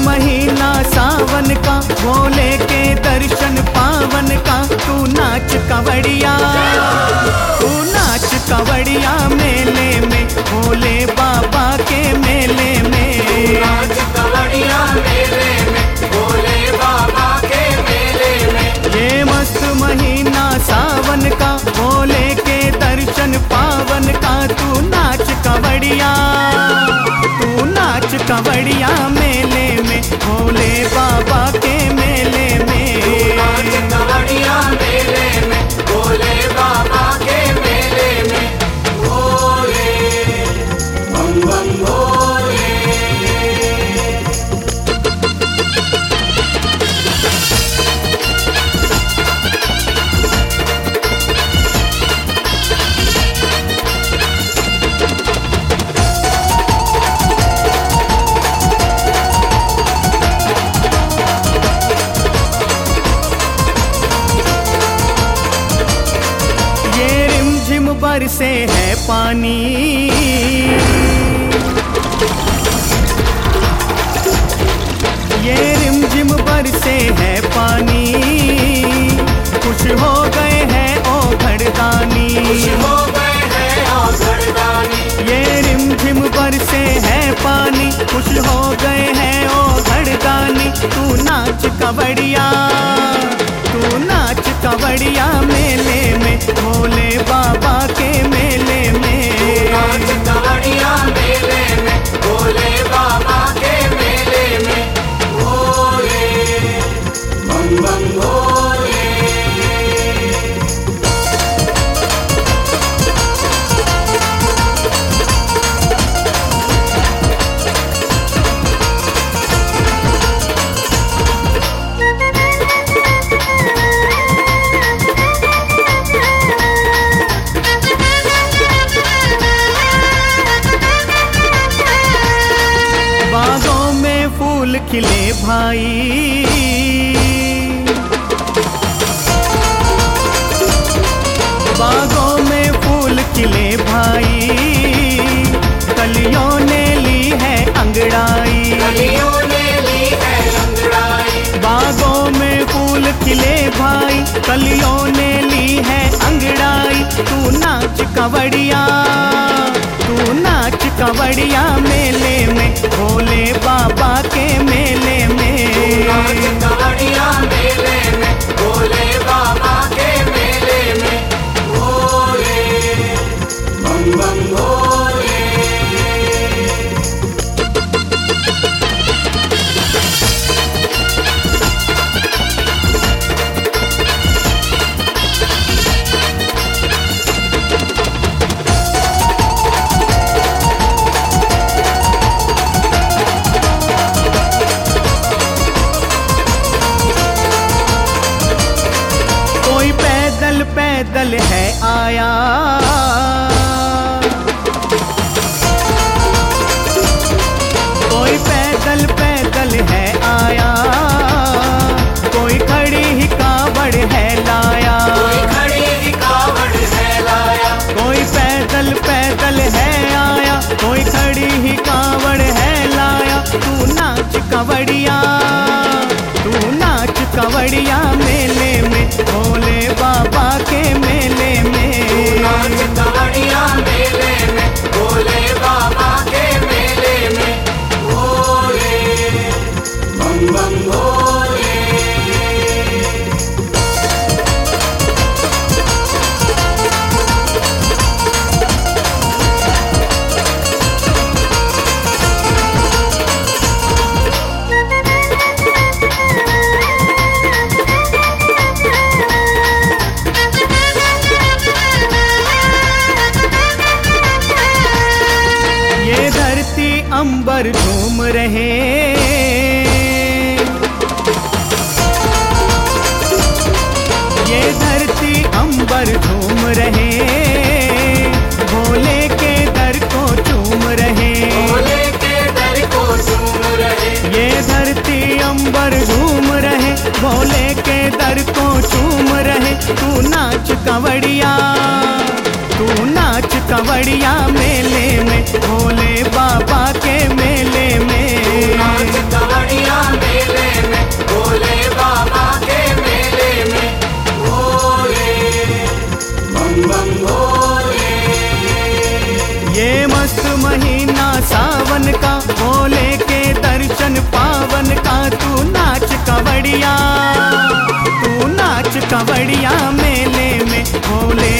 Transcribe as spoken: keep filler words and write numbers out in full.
महीना सावन का, भोले के दर्शन पावन का, तू नाच कंवरिया, तू नाच कंवरिया मेले में, भोले बाबा के मेले में, नाच कंवरिया मेले में, भोले बाबा के मेले में। ये मस्त महीना सावन का, भोले के दर्शन पावन का, तू नाच कंवरिया, तू नाच कंवरिया मेले में, भोले बाबा के मेले में, नाच कंवरिया मेले में, भोले बाबा के मेले में। भोले बम बम भोले। बरसे है पानी, ये रिमझिम बरसे है पानी, खुश हो गए हैं ओ घरदानी, खुश हो गए हैं ओ घरदानी। ये रिमझिम बरसे है पानी, खुश हो गए हैं ओ घरदानी, तू नाच कंवरिया, तू नाच कंवरिया मेले में, भोले बाबा के मेले में, नाच कंवरिया मेले में, भोले बाबा के मेले में। भोले बम बम भोले। बागों में फूल खिले भाई, बागों में फूल खिले भाई, कलियों ने ली है अंगड़ाई, कलियों ने ली है अंगड़ाई। बागों में फूल खिले भाई, कलियों ने ली है अंगड़ाई, तू नाच कंवरिया, तू नाच कंवरिया मेले में, भोले बाबा के मेले में, नाच कंवरिया मेले में, भोले बाबा के मेले में। भोले बम बम भोले। कोई पैदल पैदल है आया, कोई पैदल पैदल है आया, कोई खड़ी ही कावड़ है लाया, कोई खड़ी ही कावड़ है लाया। कोई पैदल पैदल है आया, कोई खड़ी ही कावड़ है लाया, तू नाच कंवरिया, तू नाच कंवरिया मेले में, भोले बाबा के मेले में, नाच कंवरिया मेले में, भोले बाबा के मेले में। भोले बम बम भोले। अंबर झूम रहे, ये धरती अंबर झूम रहे, भोले के दर को चूम रहे, भोले के दर को चूम रहे। ये धरती अंबर झूम रहे, भोले के दर को चूम रहे, तू नाच कंवरिया, तू नाच कंवरिया मेले में, भोले बाबा के मेले में, नाच कंवरिया मस्त महीना सावन का, भोले के दर्शन पावन का। तू नाच कवड़िया, तू नाच कवड़िया मेले में, भोले